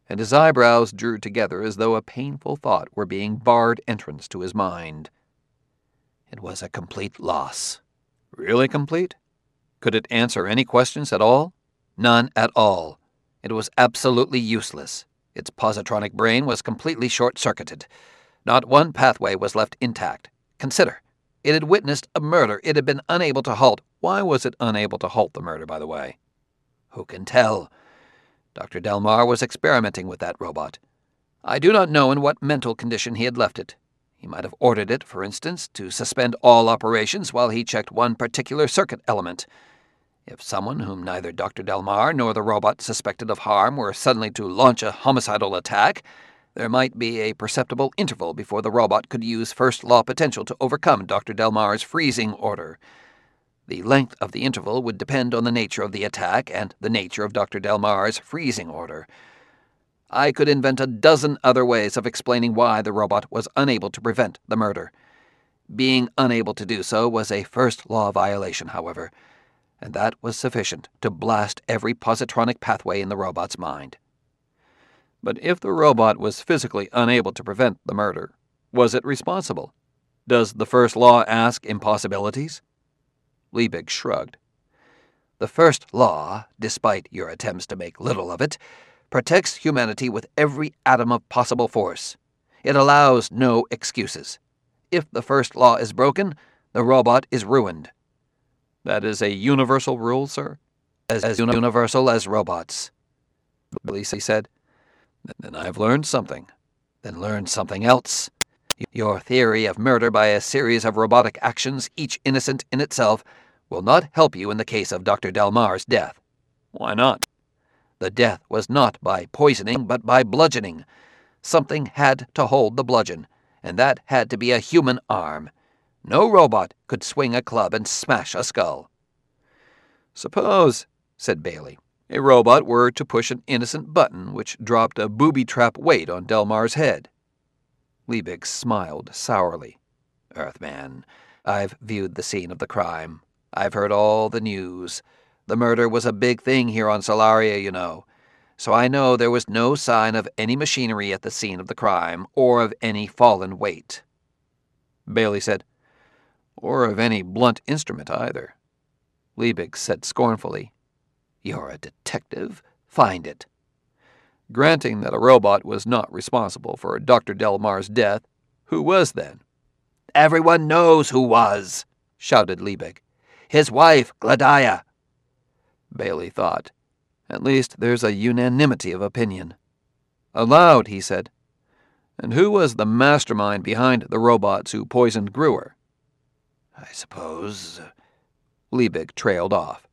and his eyebrows drew together as though a painful thought were being barred entrance to his mind. It was a complete loss. Really complete? Could it answer any questions at all? None at all. It was absolutely useless. Its positronic brain was completely short-circuited. Not one pathway was left intact. Consider. It had witnessed a murder it had been unable to halt. Why was it unable to halt the murder, by the way? Who can tell? Dr. Delmar was experimenting with that robot. I do not know in what mental condition he had left it. He might have ordered it, for instance, to suspend all operations while he checked one particular circuit element. If someone whom neither Dr. Delmar nor the robot suspected of harm were suddenly to launch a homicidal attack, there might be a perceptible interval before the robot could use first-law potential to overcome Dr. Delmar's freezing order. The length of the interval would depend on the nature of the attack and the nature of Dr. Delmar's freezing order. I could invent a dozen other ways of explaining why the robot was unable to prevent the murder. Being unable to do so was a first-law violation, however, and that was sufficient to blast every positronic pathway in the robot's mind. But if the robot was physically unable to prevent the murder, was it responsible? Does the first law ask impossibilities? Liebig shrugged. The first law, despite your attempts to make little of it, protects humanity with every atom of possible force. It allows no excuses. If the first law is broken, the robot is ruined. That is a universal rule, sir? As universal as robots. Billy said. Then I've learned something. Then learn something else. Your theory of murder by a series of robotic actions, each innocent in itself, will not help you in the case of Dr. Delmar's death. Why not? The death was not by poisoning, but by bludgeoning. Something had to hold the bludgeon, and that had to be a human arm. No robot could swing a club and smash a skull. Suppose, said Bailey, a robot were to push an innocent button which dropped a booby-trap weight on Delmar's head. Liebig smiled sourly. Earthman, I've viewed the scene of the crime. I've heard all the news. The murder was a big thing here on Solaria, you know. So I know there was no sign of any machinery at the scene of the crime, or of any fallen weight. Bailey said, or of any blunt instrument either. Liebig said scornfully, You're a detective. Find it. Granting that a robot was not responsible for Dr. Delmar's death, who was then? Everyone knows who was, shouted Liebig. His wife, Gladia. Bailey thought. At least there's a unanimity of opinion. Aloud, he said, And who was the mastermind behind the robots who poisoned Gruer? I suppose... Liebig trailed off.